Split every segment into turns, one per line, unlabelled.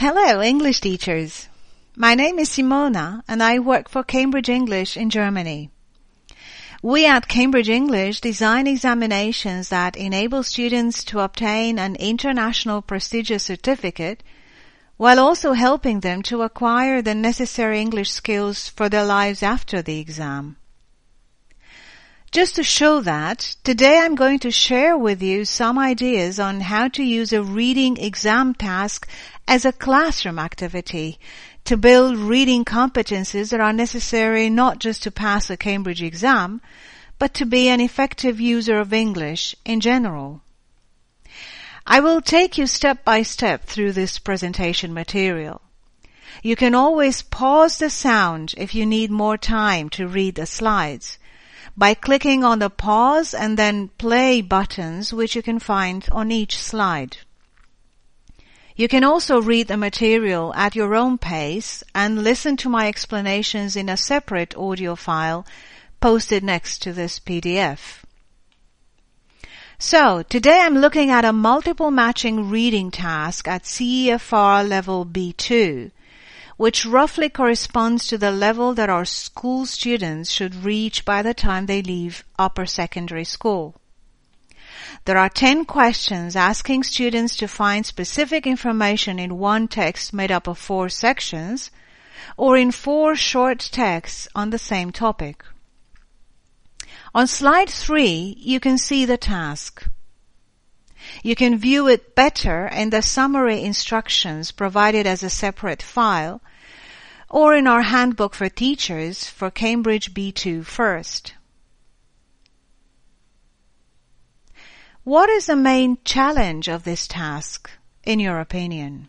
Hello, English teachers. My name is Simona and I work for Cambridge English in Germany. We at Cambridge English design examinations that enable students to obtain an international prestigious certificate while also helping them to acquire the necessary English skills for their lives after the exam. Just to show that, today I'm going to share with you some ideas on how to use a reading exam task as a classroom activity to build reading competencies that are necessary not just to pass a Cambridge exam, but to be an effective user of English in general. I will take you step by step through this presentation material. You can always pause the sound if you need more time to read the slides by clicking on the pause and then play buttons which you can find on each slide. You can also read the material at your own pace and listen to my explanations in a separate audio file posted next to this PDF. So, today I'm looking at a multiple matching reading task at CEFR level B2, which roughly corresponds to the level that our school students should reach by the time they leave upper secondary school. There are 10 questions asking students to find specific information in one text made up of 4 sections, or in 4 short texts on the same topic. On slide 3, you can see the task. You can view it better in the summary instructions provided as a separate file, or in our handbook for teachers for Cambridge B2 First. What is the main challenge of this task, in your opinion?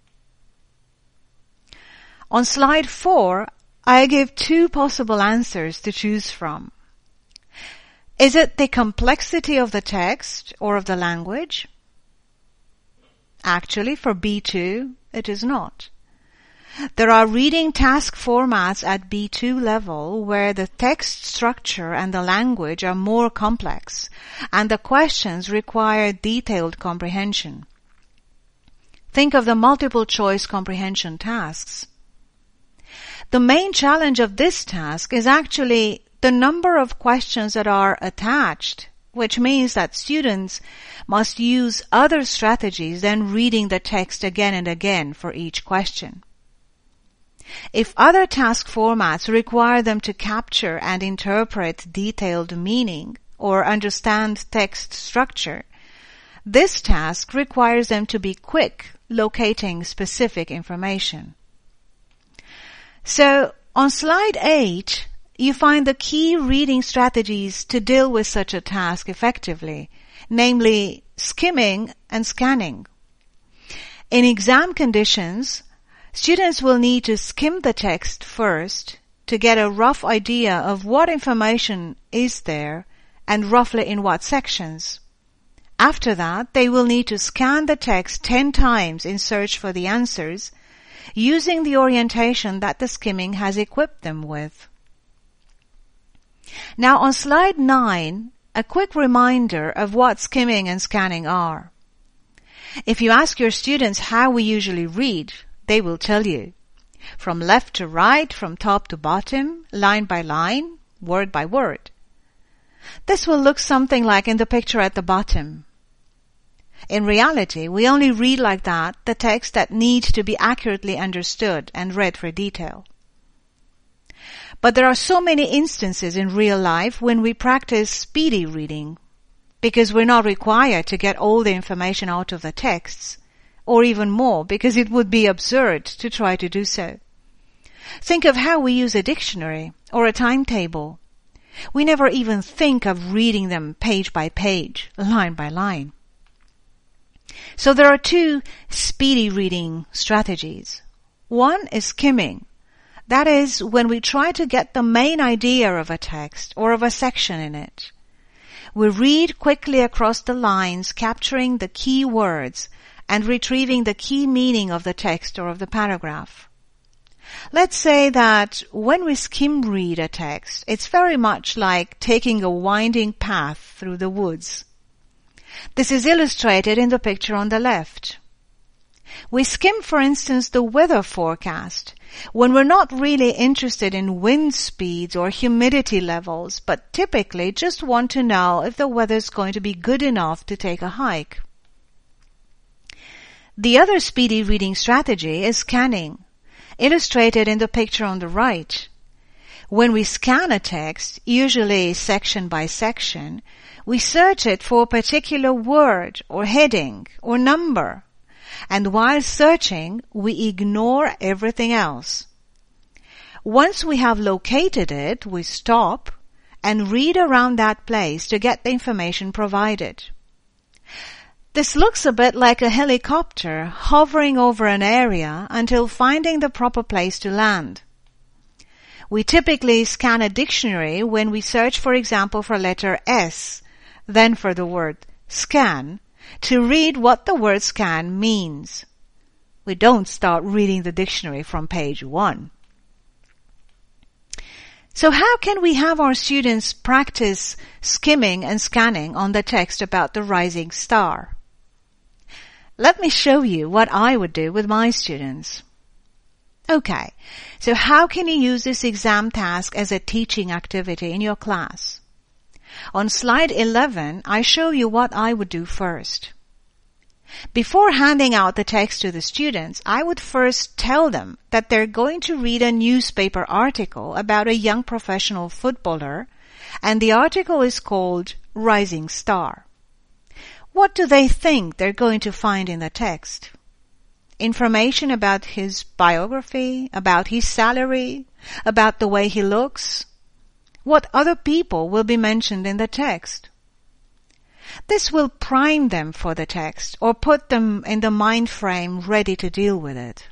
On slide 4, I give 2 possible answers to choose from. Is it the complexity of the text or of the language? Actually, for B2, it is not. There are reading task formats at B2 level where the text structure and the language are more complex, and the questions require detailed comprehension. Think of the multiple choice comprehension tasks. The main challenge of this task is actually the number of questions that are attached, which means that students must use other strategies than reading the text again and again for each question. If other task formats require them to capture and interpret detailed meaning or understand text structure, this task requires them to be quick locating specific information. So, on slide 8, you find the key reading strategies to deal with such a task effectively, namely skimming and scanning. In exam conditions, students will need to skim the text first to get a rough idea of what information is there and roughly in what sections. After that, they will need to scan the text 10 times in search for the answers, using the orientation that the skimming has equipped them with. Now on slide 9, a quick reminder of what skimming and scanning are. If you ask your students how we usually read, they will tell you. From left to right, from top to bottom, line by line, word by word. This will look something like in the picture at the bottom. In reality, we only read like that the text that needs to be accurately understood and read for detail. But there are so many instances in real life when we practice speedy reading, because we're not required to get all the information out of the texts, or even more, because it would be absurd to try to do so. Think of how we use a dictionary or a timetable. We never even think of reading them page by page, line by line. So there are 2 speedy reading strategies. One is skimming. That is, when we try to get the main idea of a text or of a section in it. We read quickly across the lines, capturing the key words and retrieving the key meaning of the text or of the paragraph. Let's say that when we skim read a text, it's very much like taking a winding path through the woods. This is illustrated in the picture on the left. We skim, for instance, the weather forecast when we're not really interested in wind speeds or humidity levels, but typically just want to know if the weather's going to be good enough to take a hike. The other speedy reading strategy is scanning, illustrated in the picture on the right. When we scan a text, usually section by section, we search it for a particular word or heading or number. And while searching, we ignore everything else. Once we have located it, we stop and read around that place to get the information provided. This looks a bit like a helicopter hovering over an area until finding the proper place to land. We typically scan a dictionary when we search, for example, for letter S, then for the word scan, to read what the word scan means. We don't start reading the dictionary from page 1. So how can we have our students practice skimming and scanning on the text about the rising star? Let me show you what I would do with my students. Okay, so how can you use this exam task as a teaching activity in your class? On slide 11, I show you what I would do first. Before handing out the text to the students, I would first tell them that they're going to read a newspaper article about a young professional footballer, and the article is called Rising Star. What do they think they're going to find in the text? Information about his biography, about his salary, about the way he looks? What other people will be mentioned in the text? This will prime them for the text or put them in the mind frame ready to deal with it.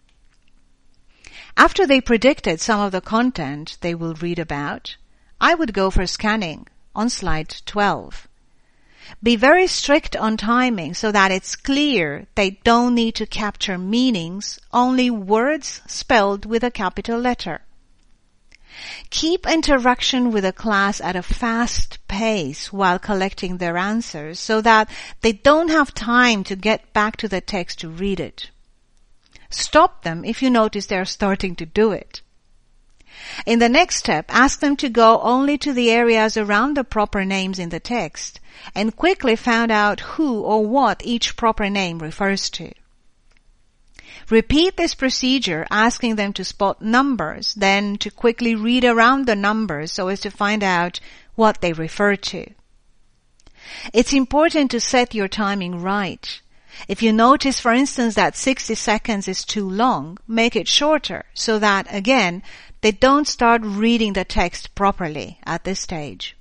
After they predicted some of the content they will read about, I would go for scanning on slide 12. Be very strict on timing so that it's clear they don't need to capture meanings, only words spelled with a capital letter. Keep interaction with the class at a fast pace while collecting their answers so that they don't have time to get back to the text to read it. Stop them if you notice they're starting to do it. In the next step, ask them to go only to the areas around the proper names in the text and quickly find out who or what each proper name refers to. Repeat this procedure, asking them to spot numbers, then to quickly read around the numbers so as to find out what they refer to. It's important to set your timing right. If you notice, for instance, that 60 seconds is too long, make it shorter so that, again, they don't start reading the text properly at this stage.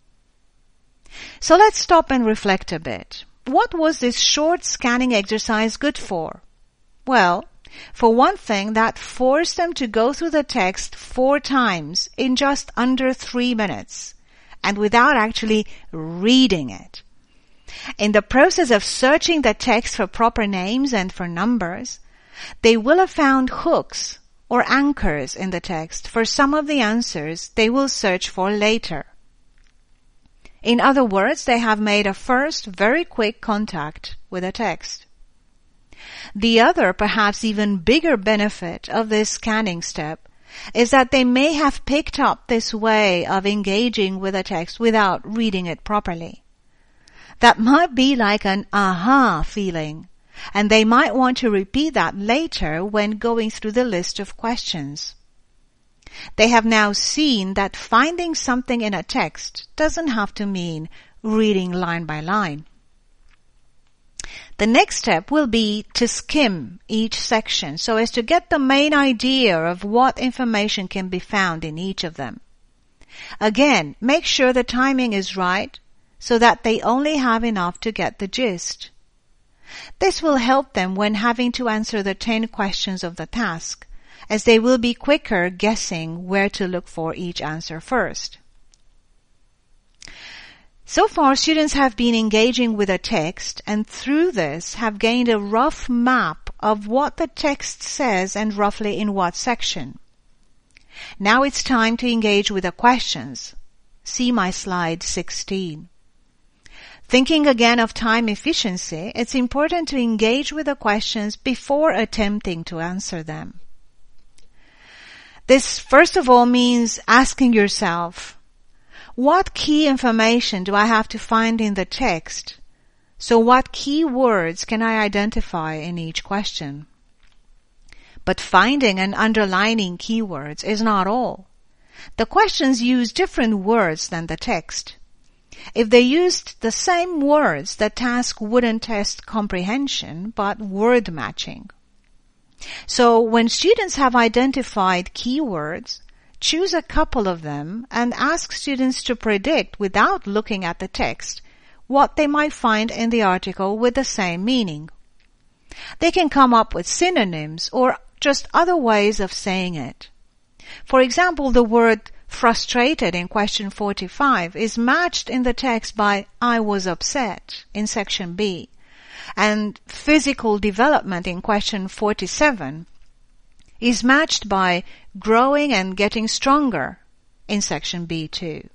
So let's stop and reflect a bit. What was this short scanning exercise good for? Well, for one thing, that forced them to go through the text 4 times in just under 3 minutes, and without actually reading it. In the process of searching the text for proper names and for numbers, they will have found hooks or anchors in the text for some of the answers they will search for later. In other words, they have made a first very quick contact with the text. The other, perhaps even bigger benefit of this scanning step is that they may have picked up this way of engaging with a text without reading it properly. That might be like an aha feeling, and they might want to repeat that later when going through the list of questions. They have now seen that finding something in a text doesn't have to mean reading line by line. The next step will be to skim each section so as to get the main idea of what information can be found in each of them. Again, make sure the timing is right so that they only have enough to get the gist. This will help them when having to answer the 10 questions of the task, as they will be quicker guessing where to look for each answer first. So far, students have been engaging with a text and through this have gained a rough map of what the text says and roughly in what section. Now it's time to engage with the questions. See my slide 16. Thinking again of time efficiency, it's important to engage with the questions before attempting to answer them. This, first of all, means asking yourself, what key information do I have to find in the text? So what key words can I identify in each question? But finding and underlining keywords is not all. The questions use different words than the text. If they used the same words, the task wouldn't test comprehension, but word matching. So when students have identified keywords, choose a couple of them and ask students to predict, without looking at the text, what they might find in the article with the same meaning. They can come up with synonyms or just other ways of saying it. For example, the word frustrated in question 45 is matched in the text by I was upset in section B, and physical development in question 47 is matched by growing and getting stronger in section B2.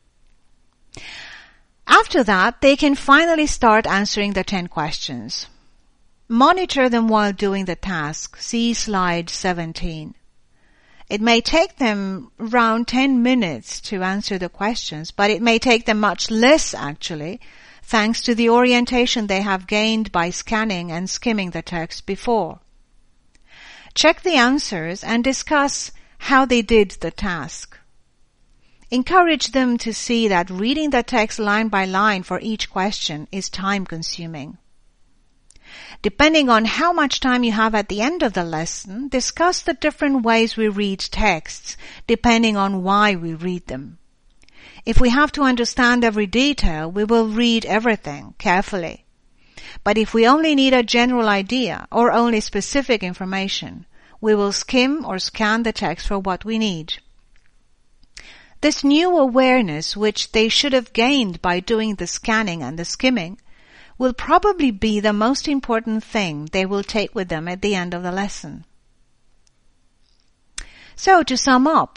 After that, they can finally start answering the 10 questions. Monitor them while doing the task. See slide 17. It may take them around 10 minutes to answer the questions, but it may take them much less actually, thanks to the orientation they have gained by scanning and skimming the text before. Check the answers and discuss how they did the task. Encourage them to see that reading the text line by line for each question is time-consuming. Depending on how much time you have at the end of the lesson, discuss the different ways we read texts, depending on why we read them. If we have to understand every detail, we will read everything carefully. But if we only need a general idea or only specific information, we will skim or scan the text for what we need. This new awareness, which they should have gained by doing the scanning and the skimming, will probably be the most important thing they will take with them at the end of the lesson. So, to sum up,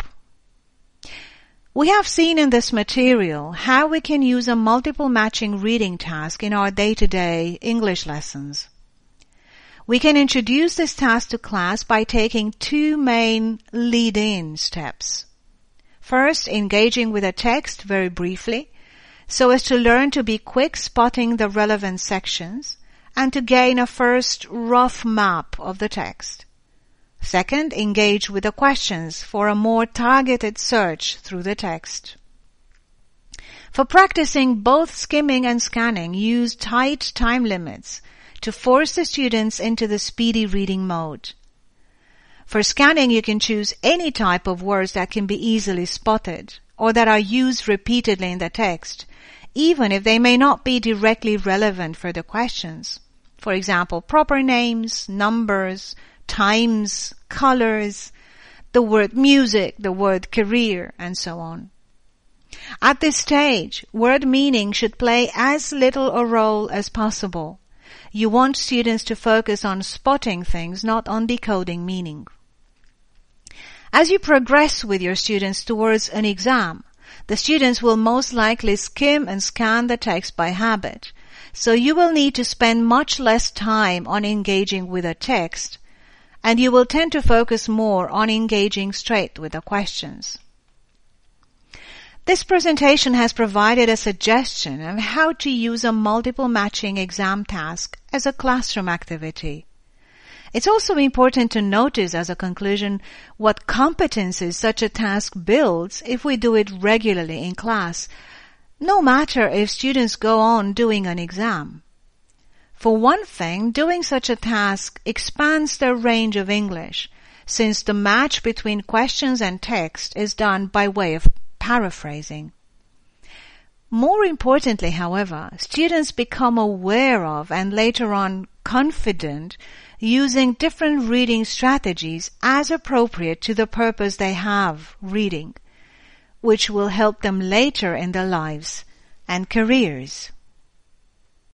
we have seen in this material how we can use a multiple matching reading task in our day-to-day English lessons. We can introduce this task to class by taking two main lead-in steps. First, engaging with a text very briefly, so as to learn to be quick spotting the relevant sections and to gain a first rough map of the text. Second, engage with the questions for a more targeted search through the text. For practicing both skimming and scanning, use tight time limits to force the students into the speedy reading mode. For scanning, you can choose any type of words that can be easily spotted or that are used repeatedly in the text, even if they may not be directly relevant for the questions. For example, proper names, numbers, times, colors, the word music, the word career, and so on. At this stage, word meaning should play as little a role as possible. You want students to focus on spotting things, not on decoding meaning. As you progress with your students towards an exam, the students will most likely skim and scan the text by habit, so you will need to spend much less time on engaging with a text, and you will tend to focus more on engaging straight with the questions. This presentation has provided a suggestion of how to use a multiple matching exam task as a classroom activity. It's also important to notice as a conclusion what competencies such a task builds if we do it regularly in class, no matter if students go on doing an exam. For one thing, doing such a task expands their range of English, since the match between questions and text is done by way of paraphrasing. More importantly, however, students become aware of and later on confident using different reading strategies as appropriate to the purpose they have reading, which will help them later in their lives and careers.